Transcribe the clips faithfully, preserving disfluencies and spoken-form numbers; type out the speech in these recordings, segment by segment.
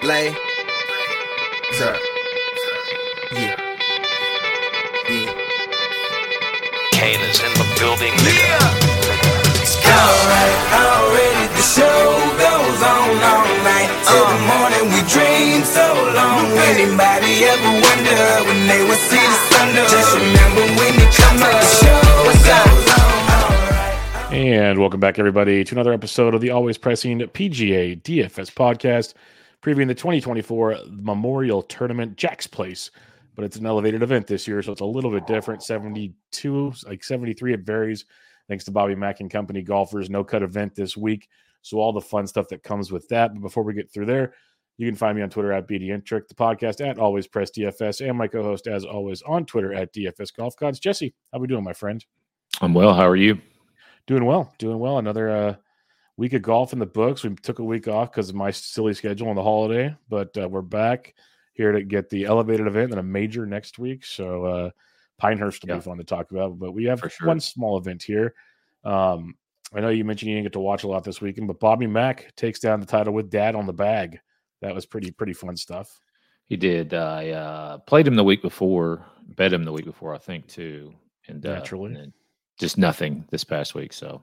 Lay. Sir. Yeah. Yeah. Kane is in the building, nigga. Yeah. Alright, already the show goes on all night. Till the morning we dream so long. Anybody ever wonder when they would see the sun? Just remember when they come up, the show goes on. And welcome back, everybody, to another episode of the Always Pressing P G A D F S podcast, previewing the twenty twenty-four Memorial Tournament, Jack's Place. But it's an elevated event this year, so it's a little bit different. seventy-two, like seventy-three, it varies. Thanks to Bobby Mack and Company Golfers, no-cut event this week. So all the fun stuff that comes with that. But before we get through there, you can find me on Twitter at BDintric, the podcast at Always Press D F S, and my co-host, as always, on Twitter at D F S Golf Gods. Jesse, how we doing, my friend? I'm well. How are you? Doing well. Doing well. Another uh, week of golf in the books. We took a week off because of my silly schedule on the holiday, but uh, we're back here to get the elevated event and a major next week. So uh, Pinehurst will yeah. be fun to talk about, but we have sure. one small event here. Um, I know you mentioned you didn't get to watch a lot this weekend, but Bobby Mack takes down the title with Dad on the bag. That was pretty, pretty fun stuff. He did. I uh, played him the week before, bet him the week before, I think, too. And, uh, Naturally. and just nothing this past week. So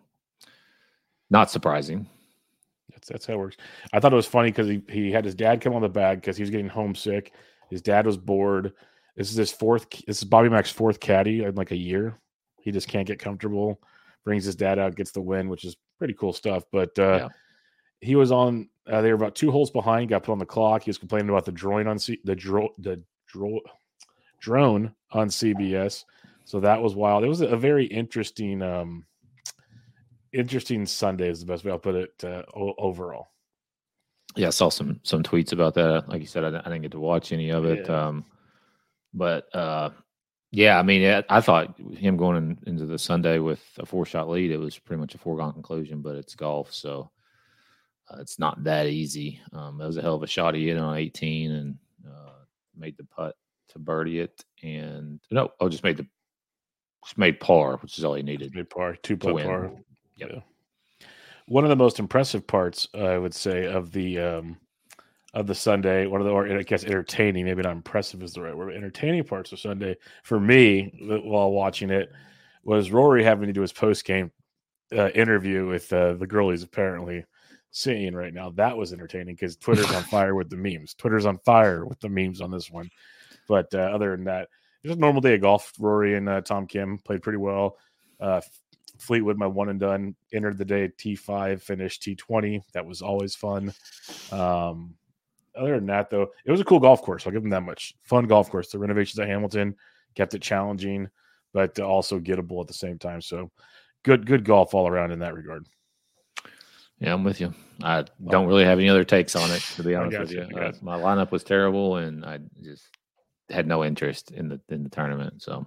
not surprising. That's that's how it works. I thought it was funny because he, he had his dad come on the bag because he was getting homesick. His dad was bored. This is his fourth. This is Bobby Mack's fourth caddy in like a year. He just can't get comfortable. Brings his dad out, gets the win, which is pretty cool stuff. But uh, yeah. he was on. Uh, they were about two holes behind. Got put on the clock. He was complaining about the drone on C, the dro, the dro, drone on C B S. So that was wild. It was a very interesting. Um, Interesting Sunday is the best way I'll put it uh, o- overall. Yeah, I saw some some tweets about that. Like you said, I, I didn't get to watch any of it. Yeah. Um, but, uh, yeah, I mean, I, I thought him going in, into the Sunday with a four-shot lead, it was pretty much a foregone conclusion, but it's golf, so uh, it's not that easy. Um, it was a hell of a shot he hit on eighteen and uh, made the putt to birdie it. And, no, oh, just made the just made par, which is all he needed. Made par, two putt par. Yep. Yeah. One of the most impressive parts, uh, I would say, of the um, of the Sunday, one of the, or I guess entertaining, maybe not impressive is the right word, but entertaining parts of Sunday for me while watching it was Rory having to do his post game uh, interview with uh, the girl he's apparently seeing right now. That was entertaining because Twitter's on fire with the memes. Twitter's on fire with the memes on this one. But uh, other than that, it was a normal day of golf. Rory and uh, Tom Kim played pretty well. Uh, Fleetwood, my one and done, entered the day at T five, finished T twenty. That was always fun. Um, other than that, though, it was a cool golf course. I'll give them that much. Fun golf course. The renovations at Hamilton kept it challenging, but also gettable at the same time. So good, good golf all around in that regard. Yeah, I'm with you. I don't really have any other takes on it, to be honest with you. you. Uh, my lineup was terrible, and I just had no interest in the in the tournament. So.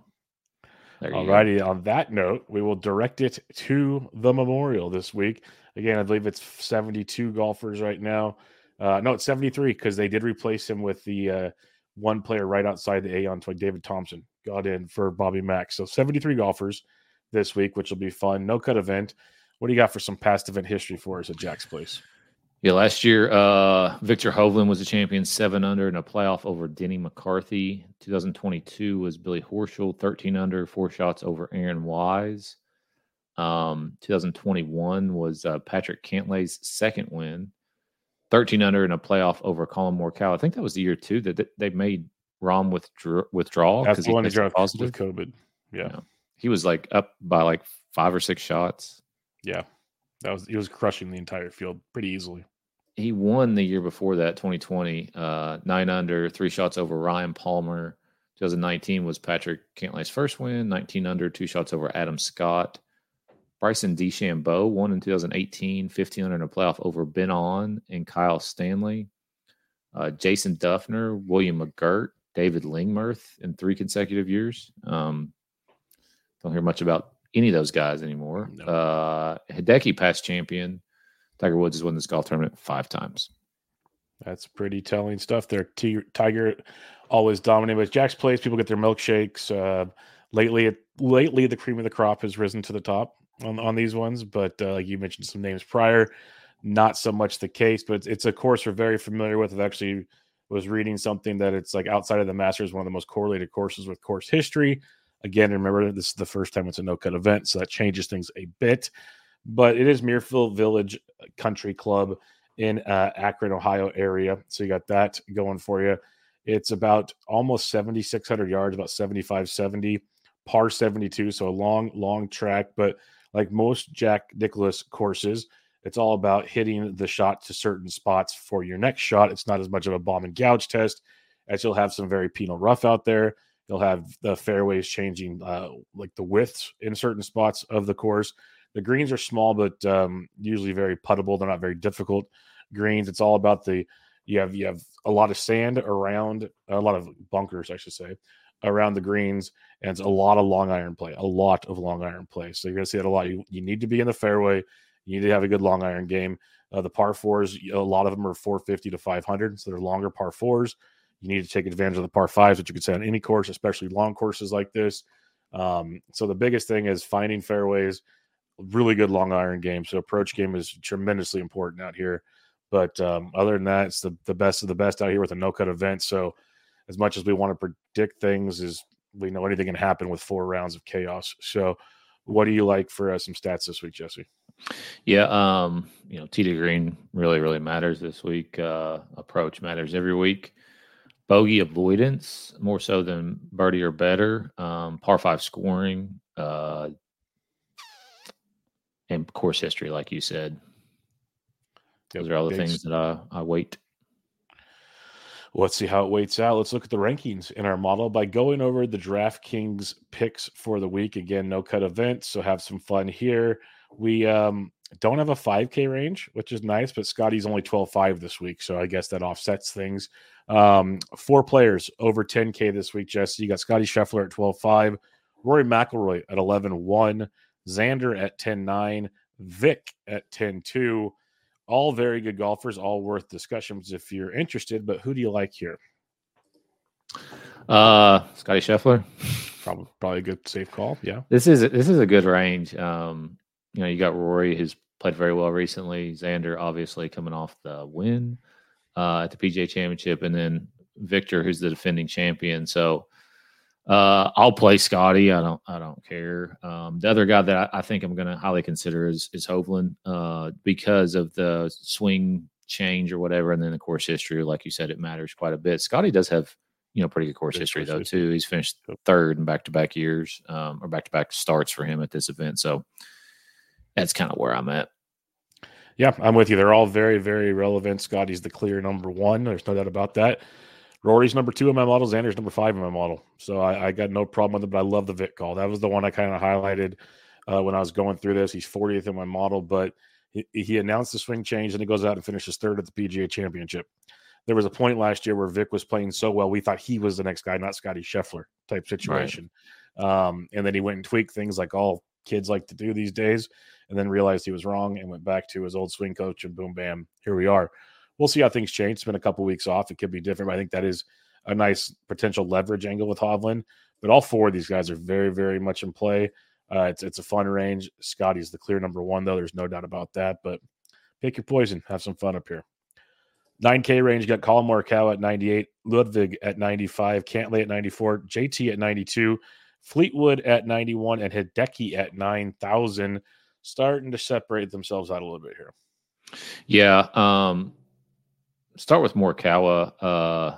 All righty. On that note, we will direct it to the Memorial this week. Again, I believe it's seventy-two golfers right now. Uh, no, it's seventy-three because they did replace him with the uh, one player right outside the Aon Toy, David Thompson, got in for Bobby Mack. So seventy-three golfers this week, which will be fun. No cut event. What do you got for some past event history for us at Jack's Place? Yeah, last year, uh, Victor Hovland was the champion, seven under in a playoff over Denny McCarthy. twenty twenty-two was Billy Horschel, thirteen under, four shots over Aaron Wise. Um, twenty twenty-one was uh, Patrick Cantlay's second win, thirteen under in a playoff over Colin Morikawa. I think that was the year, too, that they made Rahm withdraw. withdraw That's the he one he tested dropped positive. with COVID. Yeah. You know, he was like up by like five or six shots. Yeah. That was He was crushing the entire field pretty easily. He won the year before that, twenty twenty, uh, nine under, three shots over Ryan Palmer. twenty nineteen was Patrick Cantlay's first win, nineteen under, two shots over Adam Scott. Bryson DeChambeau won in two thousand eighteen, fifteen under in a playoff over Ben On and Kyle Stanley. Uh, Jason Duffner, William McGirt, David Lingmerth in three consecutive years. Um, don't hear much about any of those guys anymore. No. Uh, Hideki, past champion. Tiger Woods has won this golf tournament five times. That's pretty telling stuff there. T- Tiger always dominating with Jack's Place. People get their milkshakes. Uh, lately, it, lately the cream of the crop has risen to the top on, on these ones. But uh, like you mentioned some names prior, not so much the case, but it's, it's a course we're very familiar with. I've actually was reading something that it's like outside of the Masters, one of the most correlated courses with course history. Again, remember, this is the first time it's a no-cut event, so that changes things a bit. But it is Muirfield Village Country Club in uh, Akron, Ohio area. So you got that going for you. It's about almost seventy-six hundred yards, about seventy-five seventy, par seventy-two. So a long, long track. But like most Jack Nicklaus courses, it's all about hitting the shot to certain spots for your next shot. It's not as much of a bomb and gouge test, as you'll have some very penal rough out there. You'll have the fairways changing, uh, like the widths in certain spots of the course. The greens are small, but um, usually very puttable. They're not very difficult greens. It's all about the you have you have a lot of sand around, a lot of bunkers, I should say, around the greens, and it's a lot of long iron play, a lot of long iron play. So you're going to see that a lot. You, you need to be in the fairway. You need to have a good long iron game. Uh, the par fours, a lot of them are four fifty to five hundred, so they're longer par fours. You need to take advantage of the par fives, which you could say on any course, especially long courses like this. Um, so the biggest thing is finding fairways, really good long iron game. So approach game is tremendously important out here. But um, other than that, it's the, the best of the best out here with a no-cut event. So as much as we want to predict things, is we know anything can happen with four rounds of chaos. So what do you like for uh, some stats this week, Jesse? Yeah, um, you know, tee to green really, really matters this week. Uh, approach matters every week. Bogey avoidance, more so than birdie or better. Um, par five scoring. Uh, and course history, like you said. Those are all the things that I, I weight. Let's see how it weights out. Let's look at the rankings in our model by going over the DraftKings picks for the week. Again, no cut event, so have some fun here. We um, don't have a five K range, which is nice, but Scotty's only twelve five this week, so I guess that offsets things. Um, four players over ten K this week, Jesse. You got Scotty Scheffler at twelve five, Rory McIlroy at eleven one, Xander at ten nine, Vic at ten two. All very good golfers, all worth discussions if you're interested. But who do you like here? Uh, Scotty Scheffler. Probably, probably a good safe call. Yeah, this is this is a good range. Um, you know, you got Rory, who's played very well recently. Xander, obviously coming off the win uh, at the P G A Championship, and then Victor, who's the defending champion. So uh, I'll play Scotty. I don't. I don't care. Um, the other guy that I, I think I'm going to highly consider is is Hovland uh, because of the swing change or whatever, and then the course history. Like you said, it matters quite a bit. Scotty does have you know pretty good course good history course though history. too. He's finished third in back to back years um, or back to back starts for him at this event. So that's kind of where I'm at. Yeah, I'm with you. They're all very, very relevant. Scotty's the clear number one. There's no doubt about that. Rory's number two in my model. Xander's number five in my model. So I, I got no problem with it, but I love the Vic call. That was the one I kind of highlighted uh, when I was going through this. He's fortieth in my model, but he, he announced the swing change, and he goes out and finishes third at the P G A Championship. There was a point last year where Vic was playing so well, we thought he was the next guy, not Scotty Scheffler type situation. Right. Um, and then he went and tweaked things like all kids like to do these days, and then realized he was wrong and went back to his old swing coach, and boom, bam, here we are. We'll see how things change. It's been a couple weeks off. It could be different, but I think that is a nice potential leverage angle with Hovland. But all four of these guys are very, very much in play. Uh, it's it's a fun range. Scotty's the clear number one, though. There's no doubt about that. But pick your poison. Have some fun up here. nine K range, you got Colin Morikawa at ninety-eight, Ludwig at ninety-five, Cantlay at ninety-four, J T at ninety-two, Fleetwood at ninety-one, and Hideki at nine thousand. Starting to separate themselves out a little bit here. Yeah. Um, start with Morikawa. Uh,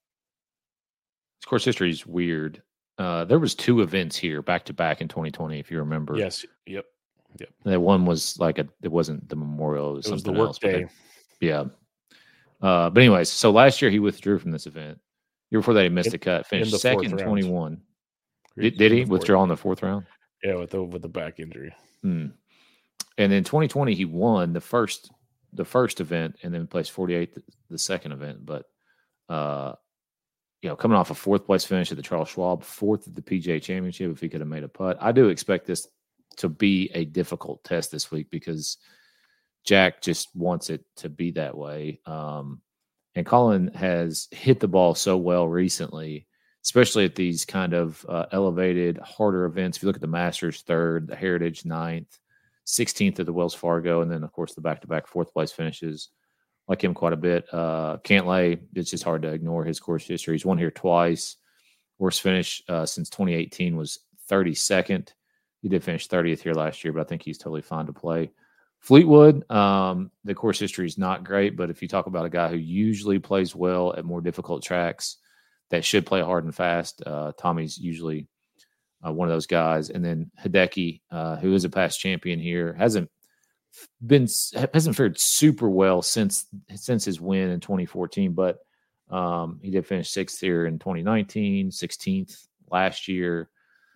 his course history is weird. Uh, there was two events here back to back in twenty twenty, if you remember. Yes. Yep. Yep. That one was like a. It wasn't the Memorial. It was, it was the something work else, day. But yeah. Uh, but anyways, so last year he withdrew from this event. Year before that, he missed in, a cut. Finished second, twenty-one. Did, did he withdraw in the fourth round? Yeah, with the with the back injury. Hmm. And then twenty twenty, he won the first the first event, and then placed forty-eighth the, the second event. But uh, you know, coming off a fourth place finish at the Charles Schwab, fourth at the P G A Championship, if he could have made a putt, I do expect this to be a difficult test this week because Jack just wants it to be that way. Um, and Colin has hit the ball so well recently, especially at these kind of uh, elevated, harder events. If you look at the Masters third, the Heritage ninth, sixteenth at the Wells Fargo, and then, of course, the back-to-back fourth-place finishes. Like him quite a bit. Uh, Cantlay, it's just hard to ignore his course history. He's won here twice. Worst finish uh, since twenty eighteen was thirty-second. He did finish thirtieth here last year, but I think he's totally fine to play. Fleetwood, um, the course history is not great, but if you talk about a guy who usually plays well at more difficult tracks that should play hard and fast, uh, Tommy's usually uh, one of those guys. And then Hideki, uh, who is a past champion here, hasn't been hasn't fared super well since since his win in twenty fourteen, but um, he did finish sixth here in twenty nineteen, sixteenth last year,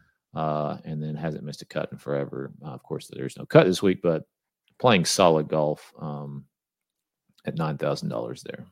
uh, and then hasn't missed a cut in forever. Uh, of course, there's no cut this week, but playing solid golf um, at nine thousand dollars there.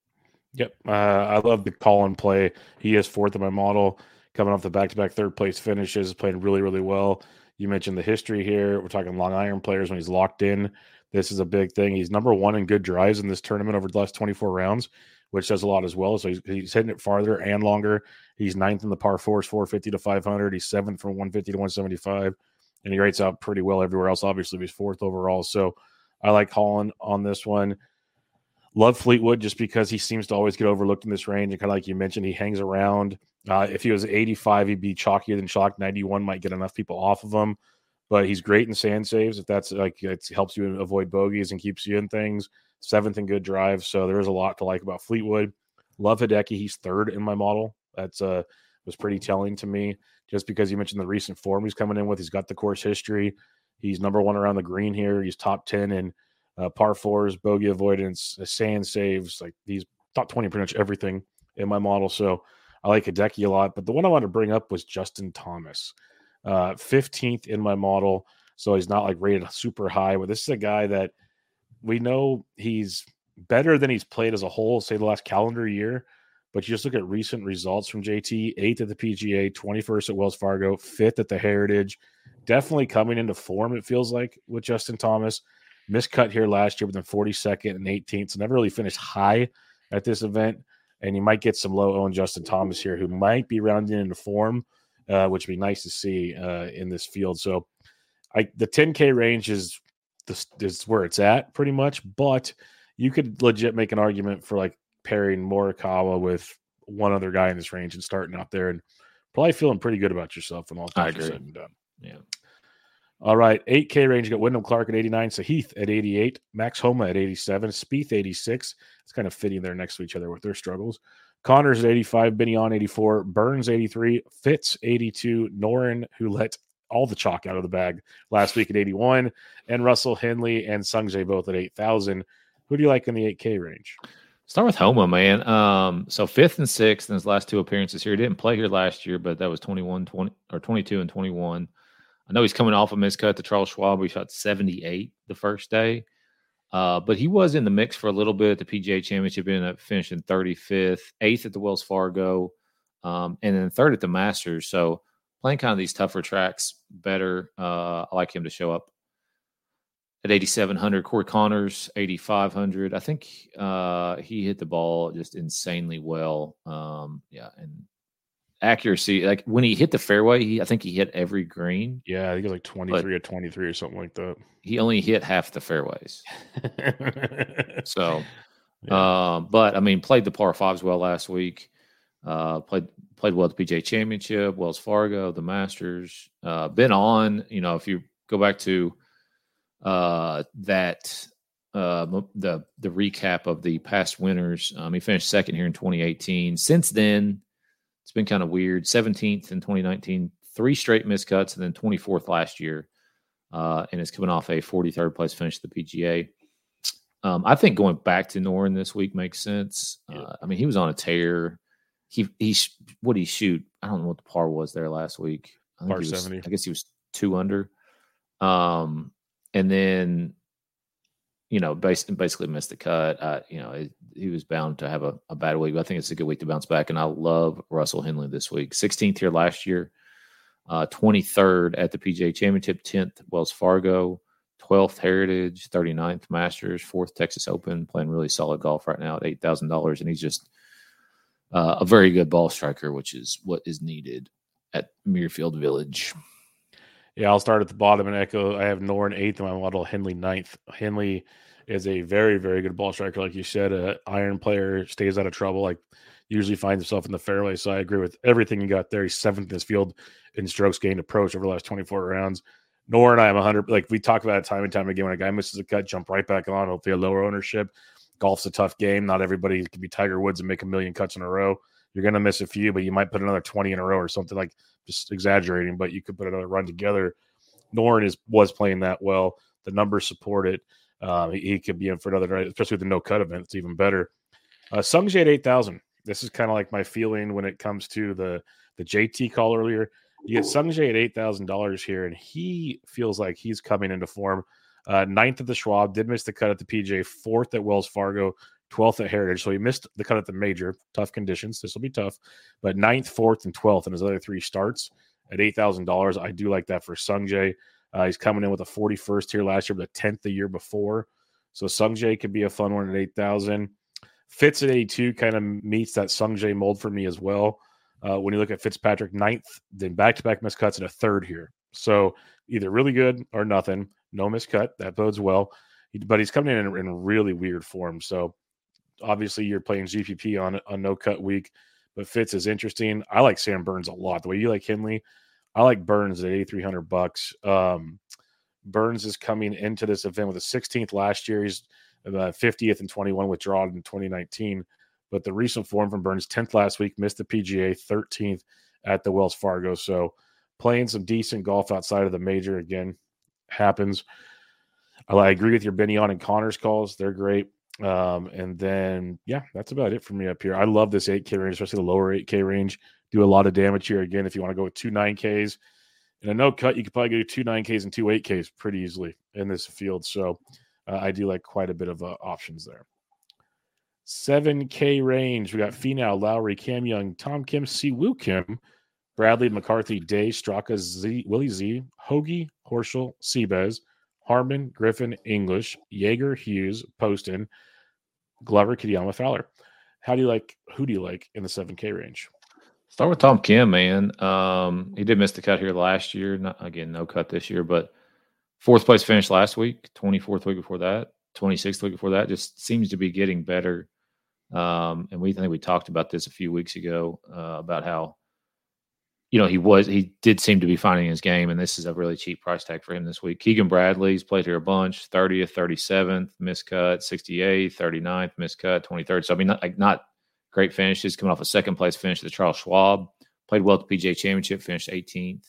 Yep. Uh, I love the call and play. He is fourth in my model, coming off the back-to-back third-place finishes, playing really, really well. You mentioned the history here. We're talking long iron players when he's locked in. This is a big thing. He's number one in good drives in this tournament over the last twenty-four rounds, which says a lot as well. So he's, he's hitting it farther and longer. He's ninth in the par fours, four fifty to five hundred. He's seventh from one fifty to one seventy-five. And he rates out pretty well everywhere else. Obviously, he's fourth overall. So I like Holland on this one. Love Fleetwood just because he seems to always get overlooked in this range. And kind of like you mentioned, he hangs around. Uh, if he was eighty-five, he'd be chalkier than chalk. ninety-one might get enough people off of him. But he's great in sand saves. If that's like it helps you avoid bogeys and keeps you in things. Seventh in good drive. So there is a lot to like about Fleetwood. Love Hideki. He's third in my model. That's uh was pretty telling to me. Just because you mentioned the recent form he's coming in with. He's got the course history. He's number one around the green here. He's top ten in uh, par fours, bogey avoidance, sand saves. Like he's top twenty pretty much everything in my model. So I like Hideki a lot. But the one I wanted to bring up was Justin Thomas. Uh, fifteenth in my model. So he's not like rated super high. But this is a guy that we know he's better than he's played as a whole, say the last calendar year. But you just look at recent results from J T, eighth at the P G A, twenty-first at Wells Fargo, fifth at the Heritage. Definitely coming into form, it feels like, with Justin Thomas. Miscut here last year, but then forty-second and eighteenth. So never really finished high at this event. And you might get some low-owned Justin Thomas here who might be rounding into form, uh, which would be nice to see uh, in this field. So I, the ten K range is, the, is where it's at pretty much. But you could legit make an argument for like pairing Morikawa with one other guy in this range and starting out there and probably feeling pretty good about yourself when all things are said and done. Yeah. All right. eight K range. You got Wyndham Clark at eighty-nine, Sahith at eighty-eight, Max Homa at eighty-seven, Spieth eighty-six. It's kind of fitting there next to each other with their struggles. Connors at eighty-five, Binion eighty-four, Burns eighty-three, Fitz eighty-two, Noren, who let all the chalk out of the bag last week at eighty-one, and Russell Henley and Sungjae both at eight thousand. Who do you like in the eight K range? Start with Homa, man. Um, so fifth and sixth in his last two appearances here. He didn't play here last year, but that was twenty-one, twenty, or twenty-two and twenty-one. I know he's coming off a miscut to Charles Schwab. He shot seventy-eight the first day. Uh, but he was in the mix for a little bit at the P G A Championship, ended up finishing thirty-fifth, eighth at the Wells Fargo, um, and then third at the Masters. So playing kind of these tougher tracks better. Uh, I like him to show up at eighty-seven hundred. Corey Connors, eighty-five hundred. I think uh, he hit the ball just insanely well. Um, yeah, and accuracy, like when he hit the fairway, he I think he hit every green. Yeah, I think it was like twenty-three or twenty-three or something like that. He only hit half the fairways. so, yeah. um, but I mean, played the par fives well last week. Uh, played played well at the P G A Championship, Wells Fargo, the Masters. Uh, been on, you know, if you go back to uh, that uh, the the recap of the past winners, um, he finished second here in twenty eighteen. Since then, it's been kind of weird. seventeenth in twenty nineteen, three straight miscuts, and then twenty-fourth last year. Uh, and it's coming off a forty-third place finish at the P G A. Um, I think going back to Noren this week makes sense. Uh, I mean, he was on a tear. He he what did he shoot? I don't know what the par was there last week. I think Par he was, seventy. I guess he was two under. Um, and then, you know, basically, basically missed the cut. Uh, you know, it, he was bound to have a, a bad week. But I think it's a good week to bounce back. And I love Russell Henley this week. sixteenth here last year, uh, twenty-third at the P G A Championship, tenth Wells Fargo, twelfth Heritage, thirty-ninth Masters, fourth Texas Open, playing really solid golf right now at eight thousand dollars. And he's just uh, a very good ball striker, which is what is needed at Muirfield Village. Yeah, I'll start at the bottom and echo. I have Noren eighth in my model, Henley ninth. Henley is a very, very good ball striker. Like you said, a iron player, stays out of trouble, like usually finds himself in the fairway. So I agree with everything you got there. He's seventh in this field in strokes gained approach over the last twenty-four rounds. Noren, I am one hundred. Like we talk about it time and time again. When a guy misses a cut, jump right back on. Hopefully a lower ownership. Golf's a tough game. Not everybody can be Tiger Woods and make a million cuts in a row. You're going to miss a few, but you might put another twenty in a row or something, like just exaggerating, but you could put another run together. Noren is was playing that well. The numbers support it. Um, he, he could be in for another night, especially with the no cut event. It's even better. Uh, Sungjae at eight thousand. This is kind of like my feeling when it comes to the, the J T call earlier. You get Sungjae at eight thousand dollars here, and he feels like he's coming into form. Uh, ninth at the Schwab, did miss the cut at the P G A, fourth at Wells Fargo, twelfth at Heritage. So he missed the cut at the major. Tough conditions. This will be tough. But ninth, fourth, and twelfth in his other three starts at eight thousand dollars. I do like that for Sungjae. Uh, he's coming in with a forty-first here last year, but a tenth the year before. So Sungjae could be a fun one at eight thousand. Fitz at eighty-two kind of meets that Sungjae mold for me as well. Uh, when you look at Fitzpatrick, ninth, then back-to-back miscuts and a third here. So either really good or nothing. No miscut. That bodes well. But he's coming in in really weird form. So obviously you're playing G P P on a no-cut week, but Fitz is interesting. I like Sam Burns a lot. The way you like Henley, I like Burns at eighty-three hundred bucks. Um, Burns is coming into this event with a sixteenth last year. He's uh, fiftieth and twenty-one withdrawal in twenty nineteen. But the recent form from Burns, tenth last week, missed the P G A, thirteenth at the Wells Fargo. So playing some decent golf outside of the major again happens. I, I agree with your Benyon and Connors calls. They're great. Um, and then, yeah, that's about it for me up here. I love this eight K range, especially the lower eight K range. Do a lot of damage here. Again, if you want to go with two nine Ks and a no cut, you could probably do two nine Ks and two eight Ks pretty easily in this field. So uh, I do like quite a bit of uh, options there. seven K range. We got Finau, Lowry, Cam Young, Tom Kim, Siwoo Kim, Bradley, McCarthy, Day, Straka, Z, Willie Z, Hoagie, Horschel, Seabez, Harmon, Griffin, English, Yeager, Hughes, Poston, Glover, Kitayama, Fowler. How do you like, who do you like in the seven K range? Start with Tom Kim, man. Um, he did miss the cut here last year. Not, again, no cut this year, but fourth place finish last week, twenty-fourth week before that, twenty-sixth week before that. Just seems to be getting better. Um, and we I think we talked about this a few weeks ago uh, about how, you know, he was he did seem to be finding his game, and this is a really cheap price tag for him this week. Keegan Bradley's played here a bunch: thirtieth, thirty-seventh, miscut, sixty-eighth, thirty-ninth, miscut, twenty-third. So I mean, not, like not great finishes. Coming off a second place finish at the Charles Schwab, played well at the P G A Championship, finished eighteenth.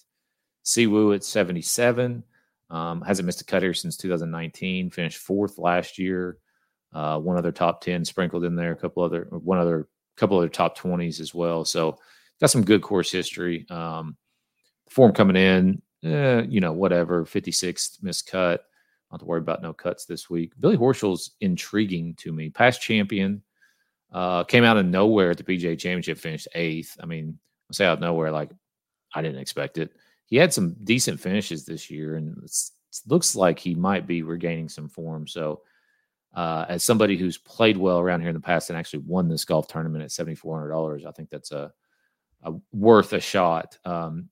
Siwoo at seventy-seven, um, hasn't missed a cut here since two thousand nineteen. Finished fourth last year. Uh, one other top ten sprinkled in there, a couple other, one other, couple other top twenties as well. So got some good course history. Um, form coming in, eh, you know, whatever, fifty-sixth missed cut. Not to worry about no cuts this week. Billy Horschel's intriguing to me. Past champion, uh, came out of nowhere at the P G A Championship, finished eighth. I mean, I'll say out of nowhere, like I didn't expect it. He had some decent finishes this year, and it looks like he might be regaining some form. So, Uh, as somebody who's played well around here in the past and actually won this golf tournament at seven thousand four hundred dollars, I think that's a, a worth a shot. Um,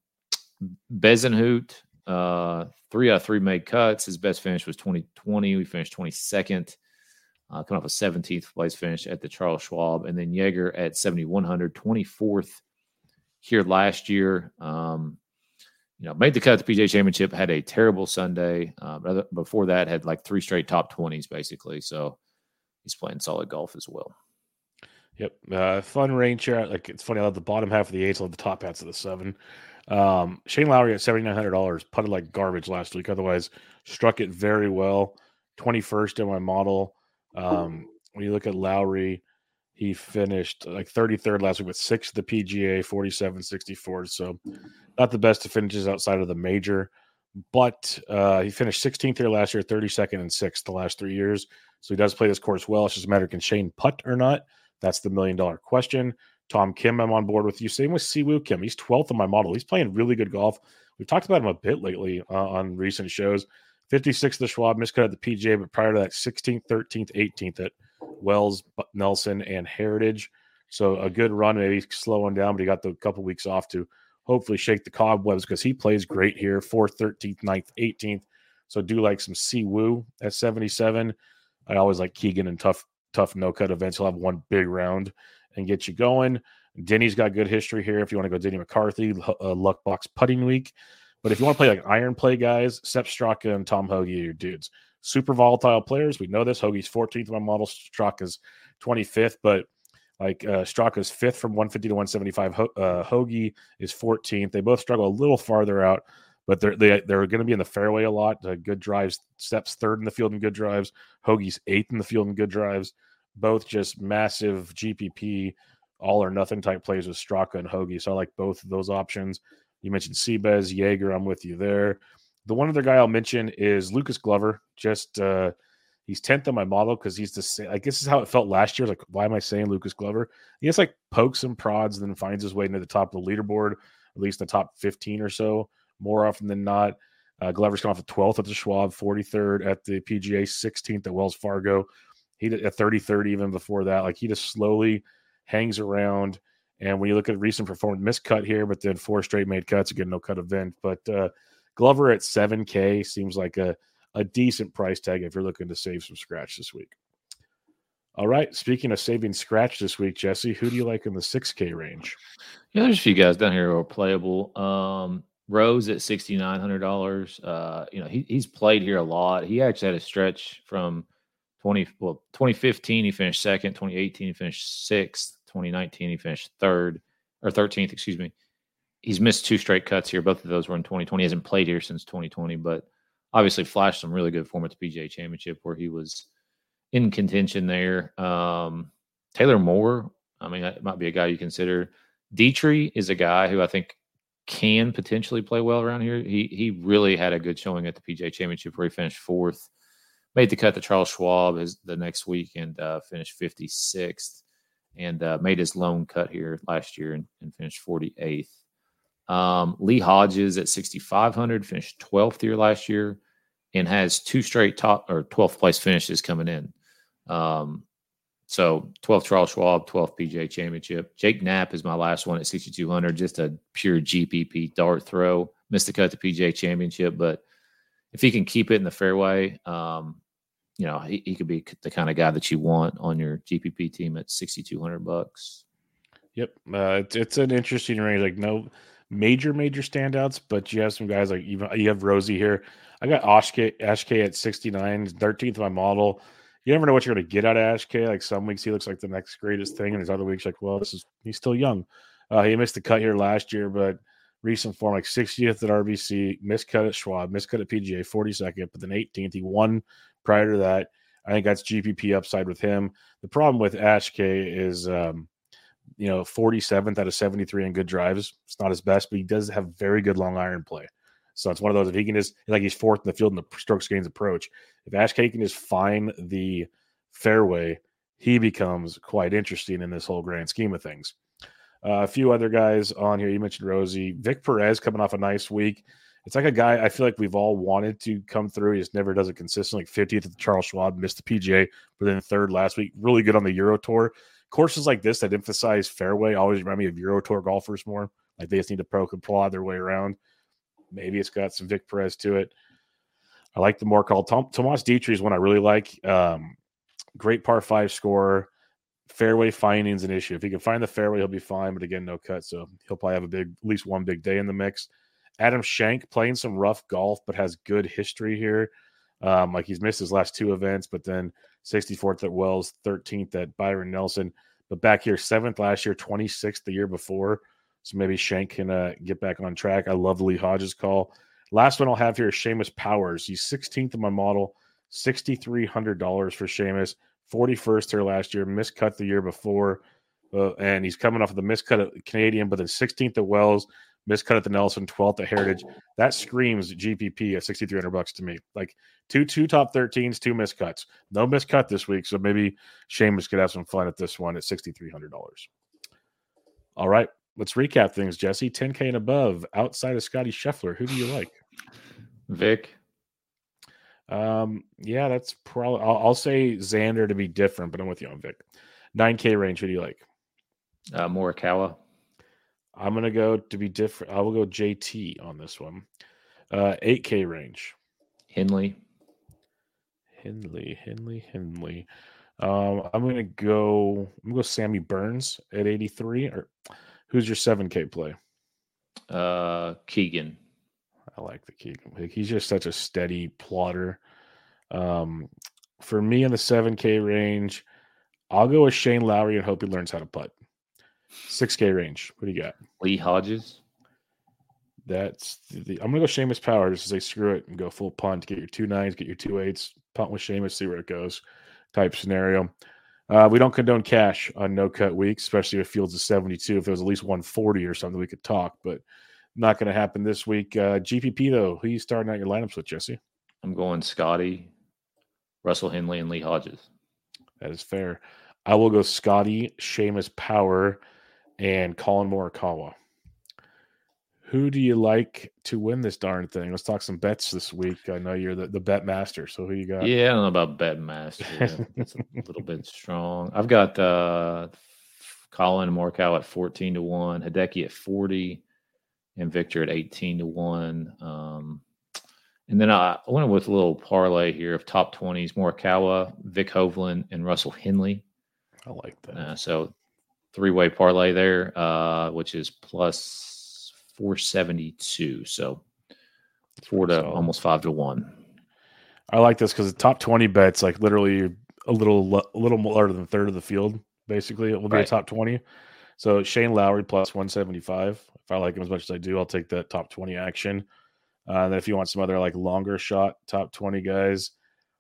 Bezenhout, uh, three out of three made cuts. His best finish was twenty twenty. We finished twenty-second, uh, coming off a seventeenth place finish at the Charles Schwab. And then Yeager at seventy-one hundred, twenty-fourth here last year. Um, You know, made the cut at the P G A Championship, had a terrible Sunday. Uh, but before that, had like three straight top twenties, basically. So he's playing solid golf as well. Yep. Uh, fun range here. Like, it's funny, I love the bottom half of the eights, I love the top hats of the seven. Um, Shane Lowry at seven thousand nine hundred dollars, putted like garbage last week. Otherwise, struck it very well. twenty-first in my model. Um, when you look at Lowry, he finished like thirty-third last week with six at the P G A, forty-seven, sixty-four. So not the best of finishes outside of the major, but uh, he finished sixteenth here last year, thirty-second and sixth the last three years. So he does play this course well. It's just a matter of can Shane putt or not. That's the million dollar question. Tom Kim, I'm on board with you. Same with Siwoo Kim. He's twelfth on my model. He's playing really good golf. We've talked about him a bit lately uh, on recent shows. fifty-sixth the Schwab, miscut at the P G A, but prior to that, sixteenth, thirteenth, eighteenth at Wells, Nelson, and Heritage. So a good run, maybe slowing down, but he got the couple weeks off to hopefully shake the cobwebs because he plays great here. fourth, thirteenth, ninth, eighteenth. So do like some Si Woo at seventy-seven. I always like Keegan and tough, tough no-cut events. He'll have one big round and get you going. Denny's got good history here. If you want to go Denny McCarthy, uh, luck box putting week. But if you want to play like iron play guys, Sepp Straka and Tom Hoagie are your dudes. Super volatile players. We know this. Hoagie's fourteenth on my model. Straka's twenty-fifth. But like uh, Straka's fifth from one fifty to one seventy-five. Ho- uh, Hoagie is fourteenth. They both struggle a little farther out, but they're they, they're going to be in the fairway a lot. Uh, good drives. Sepp's third in the field in good drives. Hoagie's eighth in the field in good drives. Both just massive G P P, all or nothing type plays with Straka and Hoagie. So I like both of those options. You mentioned Seabez, Jaeger. I'm with you there. The one other guy I'll mention is Lucas Glover. Just uh, he's tenth on my model because he's the same. Like this is how it felt last year. Like, why am I saying Lucas Glover? He just like pokes and prods and then finds his way into the top of the leaderboard, at least the top fifteen or so, more often than not. Uh, Glover's come off the twelfth at the Schwab, forty-third at the P G A, sixteenth at Wells Fargo. He did at thirty-third even before that. Like he just slowly hangs around. And when you look at recent performance, missed cut here, but then four straight made cuts, again, no cut event. But uh, Glover at seven K seems like a, a decent price tag if you're looking to save some scratch this week. All right. Speaking of saving scratch this week, Jesse, who do you like in the six K range? Yeah, there's a few guys down here who are playable. Um, Rose at six thousand nine hundred dollars. Uh, you know, he, he's played here a lot. He actually had a stretch from twenty, well, twenty fifteen, he finished second. twenty eighteen, he finished sixth. twenty nineteen, he finished third or thirteenth, excuse me. He's missed two straight cuts here. Both of those were in twenty twenty. He hasn't played here since twenty twenty, but obviously flashed some really good form at the P G A Championship where he was in contention there. Um, Taylor Moore, I mean, that might be a guy you consider. Dietrich is a guy who I think can potentially play well around here. He he really had a good showing at the P G A Championship where he finished fourth, made the cut to Charles Schwab his, the next week and uh, finished fifty-sixth. And uh, made his lone cut here last year and, and finished forty-eighth. Um, Lee Hodges at sixty-five hundred, finished twelfth here last year, and has two straight top or twelfth place finishes coming in. Um, so twelfth Charles Schwab, twelfth P G A Championship. Jake Knapp is my last one at sixty-two hundred, just a pure G P P dart throw. Missed the cut at the P G A Championship, but if he can keep it in the fairway, um, you know, he, he could be the kind of guy that you want on your G P P team at sixty-two hundred bucks. Yep. Uh, it's, it's an interesting range. Like no major, major standouts, but you have some guys like even you have Rosie here. I got Ashke, Ashke at sixty-nine, thirteenth of my model. You never know what you're going to get out of Ashke. Like some weeks he looks like the next greatest thing, and there's other weeks like, well, this is he's still young. Uh, he missed the cut here last year, but recent form like sixtieth at R B C, missed cut at Schwab, missed cut at P G A, forty-second, but then eighteenth. He won prior to that. I think that's G P P upside with him. The problem with Ashke is, um, you know, forty-seventh out of seventy-three in good drives. It's not his best, but he does have very good long iron play. So it's one of those, if he can just, like he's fourth in the field in the strokes gains approach. If Ashke can just find the fairway, he becomes quite interesting in this whole grand scheme of things. Uh, a few other guys on here. You mentioned Rosie. Vic Perez coming off a nice week. It's like a guy I feel like we've all wanted to come through. He just never does it consistently. Like fiftieth at the Charles Schwab, missed the P G A, but then third last week. Really good on the Euro Tour. Courses like this that emphasize fairway always remind me of Euro Tour golfers more. Like they just need to poke and plod their way around. Maybe it's got some Vic Perez to it. I like the more called Tom, Tomas Dietrich is one I really like. Um, great par five scorer. Fairway finding is an issue. If he can find the fairway, he'll be fine. But again, no cut, so he'll probably have a big, at least one big day in the mix. Adam Schenk playing some rough golf, but has good history here. Um, like he's missed his last two events, but then sixty-fourth at Wells, thirteenth at Byron Nelson. But back here, seventh last year, twenty-sixth the year before. So maybe Schenk can uh, get back on track. I love Lee Hodges' call. Last one I'll have here is Seamus Powers. He's sixteenth in my model, six thousand three hundred dollars for Seamus. forty-first here last year, miscut the year before. Uh, and he's coming off of the miscut at Canadian, but then sixteenth at Wells, miscut at the Nelson, twelfth at Heritage. That screams G P P at sixty-three hundred bucks to me. Like two two top thirteens, two miscuts. No miscut this week, so maybe Seamus could have some fun at this one at sixty-three hundred dollars. All right, let's recap things, Jesse. ten K and above, outside of Scotty Scheffler, who do you like? Vic. Um, yeah, that's probably. I'll, I'll say Xander to be different, but I'm with you on Vic. nine K range, who do you like? Uh, Morikawa. I'm gonna go to be different. I will go J T on this one. Uh, eight K range. Henley. Henley, Henley, Henley. Um, I'm gonna go. I'm gonna go Sammy Burns at eighty-three. Or who's your seven K play? Uh, Keegan. I like the Keegan. Like, he's just such a steady plotter. Um, for me in the seven K range, I'll go with Shane Lowry and hope he learns how to putt. six K range. What do you got? Lee Hodges. That's the, I'm gonna go Seamus Power just to say screw it and go full punt. Get your two nines, get your two eights, punt with Seamus, see where it goes. Type scenario. Uh, we don't condone cash on no cut weeks, especially if Fields is seventy-two. If it was at least one forty or something, we could talk, but not going to happen this week. Uh, G P P though, who are you starting out your lineups with, Jesse? I'm going Scotty, Russell Henley, and Lee Hodges. That is fair. I will go Scotty, Seamus Power, and Colin Morikawa. Who do you like to win this darn thing? Let's talk some bets this week. I know you're the, the bet master, so who you got? Yeah, I don't know about bet master. It's a little bit strong. I've got uh, Colin Morikawa at fourteen to one, Hideki at forty, and Victor at eighteen to one. Um, and then I went with a little parlay here of top twenties: Morikawa, Vic Hovland, and Russell Henley. I like that. Uh, so three-way parlay there, uh, which is plus four seventy-two. So four to solid. almost five to one. I like this because the top twenty bets, like literally a little, a little more than a third of the field. Basically, it will be Right. a top twenty. So Shane Lowry plus one seventy-five. If I like him as much as I do, I'll take that top twenty action. Uh, and then if you want some other like longer shot top twenty guys,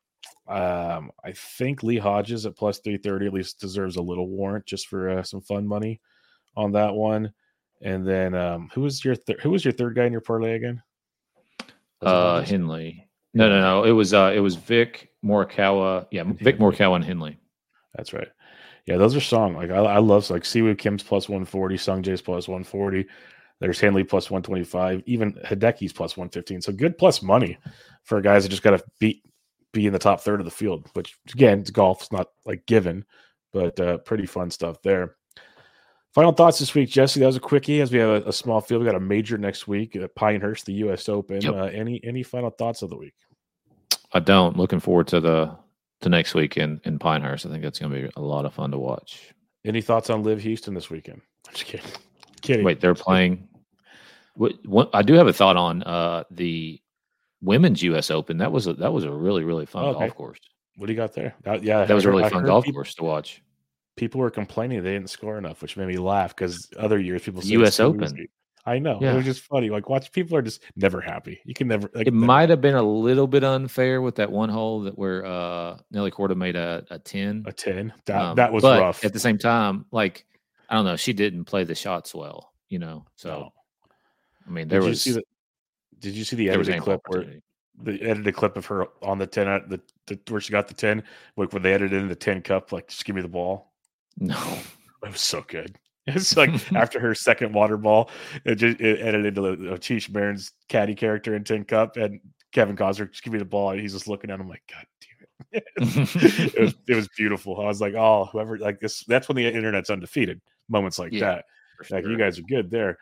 um, I think Lee Hodges at plus three thirty at least deserves a little warrant just for uh, some fun money on that one. And then um, who was your th- who was your third guy in your parlay again? Was it Uh, Hodges? Henley. No, no, no. It was uh, it was Vic Morikawa. Yeah, Vic Henley. Morikawa and Henley. That's right. Yeah, those are strong. Like I, I love like Siwoo Kim's plus one forty, Sung Jae's plus one forty. There's Henley plus one twenty-five, even Hideki's plus one fifteen. So good plus money for guys that just got to beat be in the top third of the field. Which again, it's golf. It's not like given, but uh, pretty fun stuff there. Final thoughts this week, Jesse. That was a quickie. As we have a, a small field, we got a major next week at Pinehurst, the U S Open. Yep. Uh, any any final thoughts of the week? I don't. Looking forward to the to next week in, in Pinehurst. I think that's going to be a lot of fun to watch. Any thoughts on Live Houston this weekend? I'm just kidding. Kidding. Wait, they're playing. What, what I do have a thought on uh, the women's U S Open. That was a, that was a really really fun Okay. golf course. What do you got there? That, yeah, That was a really I fun heard golf people- course to watch. People were complaining they didn't score enough, which made me laugh because other years people The say U S it's too Open. easy. I know. It Yeah. was just funny. Like, watch, people are just never happy. You can never. Like, It might have been a little bit unfair with that one hole that where uh, Nelly Korda made a, a ten. a ten. That Um, that was but rough. At the same time, like I don't know, she didn't play the shots well, you know. So No. I mean, there Did you was see the? Did you see the there was edited ample clip where opportunity. the edited clip of her on the ten at the, the where she got the ten, like when they edited in the ten cup, like just give me the ball. No, It was so good. It's like after her second water ball, it just it edited into the Cheech Marin's caddy character in Tin Cup, and Kevin Costner just give me the ball, and he's just looking at him like, God damn it! it was it was beautiful. I was like, oh, whoever like this. That's when the internet's undefeated. Moments like Yeah, that, for like sure. you guys are good there.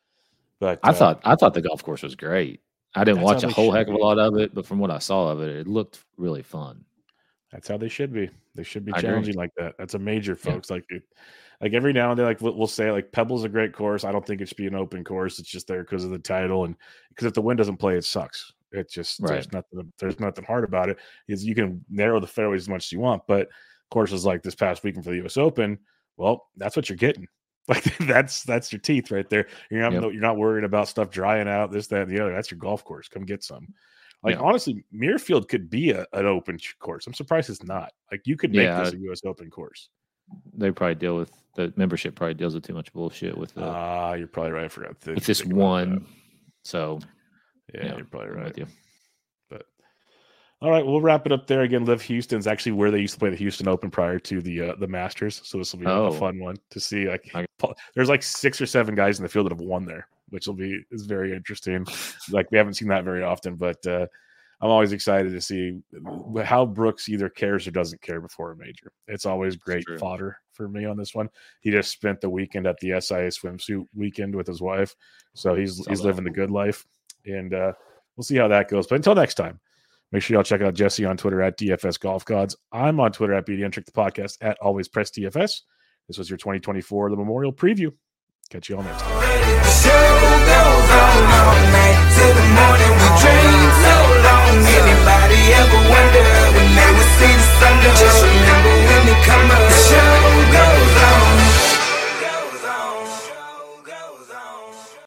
But I uh, thought I thought the golf course was great. I didn't That's watch how a they whole should heck of a be. lot of it, but from what I saw of it, it looked really fun. that's how they should be. They should be I agree. challenging like that. That's a major, Yeah. folks. Like, it, like every now and then, like we'll, we'll say, like Pebble's a great course. I don't think it should be an open course. It's just there because of the title, and because if the wind doesn't play, it sucks. It just Right. there's nothing. There's nothing hard about it. Is you can narrow the fairways as much as you want, but courses like this past weekend for the U S Open, well, that's what you're getting. Like that's that's your teeth right there. You're not Yep. you're not worried about stuff drying out, this, that, and the other. That's your golf course. Come get some. Like Yeah. honestly, Muirfield could be a, an open ch- course. I'm surprised it's not. Like you could make Yeah, this I- a U S Open course. They probably deal with the membership. Probably deals with too much bullshit with the Ah, you're probably right. I forgot to with this think about one. So that. Yeah, yeah, you're probably I'm right. with you. But all right, we'll wrap it up there. Again, Live Houston's actually where they used to play the Houston Open prior to the uh, the Masters. So this will be a- Oh. a fun one to see. Like, I- Paul- there's like six or seven guys in the field that have won there, which will be is very interesting. Like we haven't seen that very often, but uh, I'm always excited to see how Brooks either cares or doesn't care before a major. It's always great true. fodder for me on this one. He just spent the weekend at the S I A swimsuit weekend with his wife, so he's Saw he's that. living the good life, and uh, we'll see how that goes. But until next time, make sure y'all check out Jesse on Twitter at D F S Golf Gods. I'm on Twitter at B D N Trick the Podcast at Always Press D F S. This was your twenty twenty-four The Memorial Preview. Catch you all next time. The show goes on all night till the morning we dream.